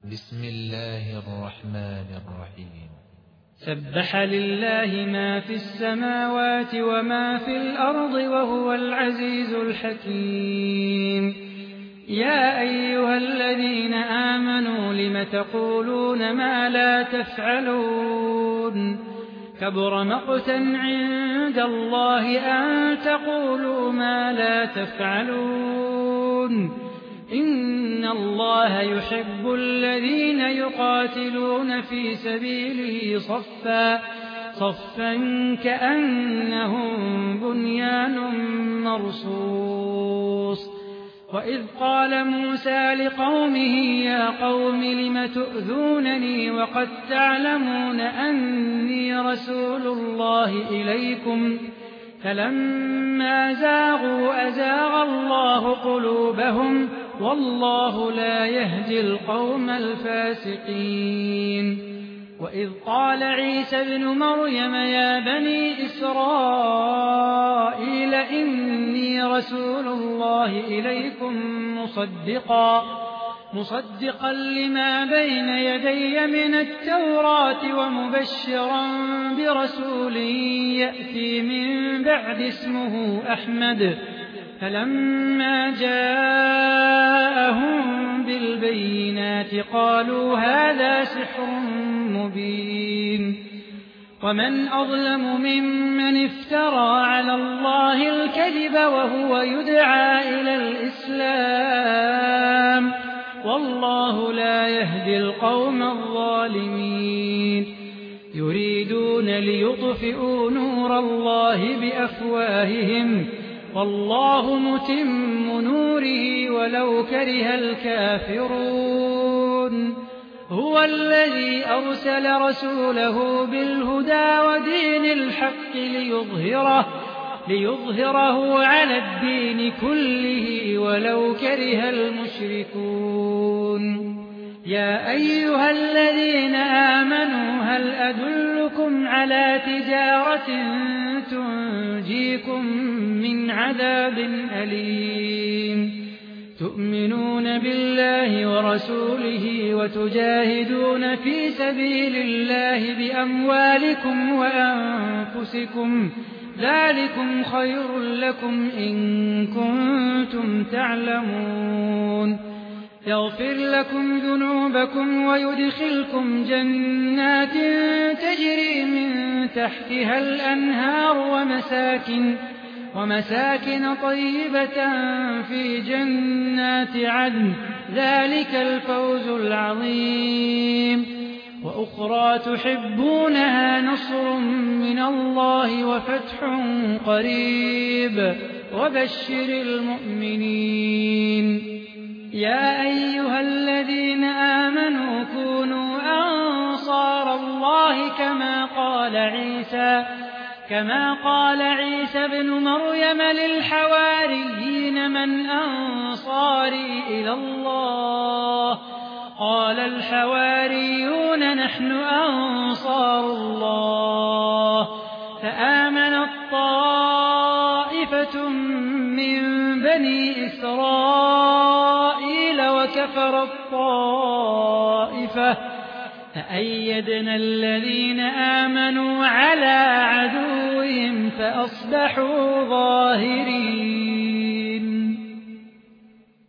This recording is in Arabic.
بسم الله الرحمن الرحيم. سبح لله ما في السماوات وما في الأرض وهو العزيز الحكيم. يا أيها الذين آمنوا لم تقولون ما لا تفعلون كبر مقتا عند الله أن تقولوا ما لا تفعلون. إن الله يحب الذين يقاتلون في سبيله صفا كأنهم بنيان مرصوص. وإذ قال موسى لقومه يا قوم لم تؤذونني وقد تعلمون أني رسول الله إليكم فلما زاغوا أزاغ الله قلوبهم والله لا يهدي القوم الفاسقين. وإذ قال عيسى ابن مريم يا بني إسرائيل إني رسول الله إليكم مصدقا لما بين يدي من التوراة ومبشرا برسول يأتي من بعد اسمه أحمد. فلما جاءهم بالبينات قالوا هذا سحر مبين. ومن أظلم ممن افترى على الله الكذب وهو يدعى إلى الإسلام والله لا يهدي القوم الظالمين. يريدون ليطفئوا نور الله بأفواههم والله متم نوره ولو كره الكافرون. هو الذي أرسل رسوله بالهدى ودين الحق ليظهره على الدين كله ولو كره المشركون. يا أيها الذين آمنوا هل أدلكم على تجارة تنجيكم من عذاب أليم تؤمنون بالله ورسوله وتجاهدون في سبيل الله بأموالكم وأنفسكم ذلكم خير لكم إن كنتم تعلمون. يغفر لكم ذنوبكم ويدخلكم جنات تجري من تحتها الأنهار ومساكن طيبة في جنات عدن ذلك الفوز العظيم. وأخرى تحبونها نصر من الله وفتح قريب وبشر المؤمنين. يا أيها الذين آمنوا كونوا أنصار الله كما قال عيسى ابن مريم للحواريين من أنصاري إلى الله قال الحواريون نحن أنصار الله. فآمنت طائفة من بني إسرائيل وكفرت طائفة فأيدنا الذين آمنوا على عدوهم فأصبحوا ظاهرين.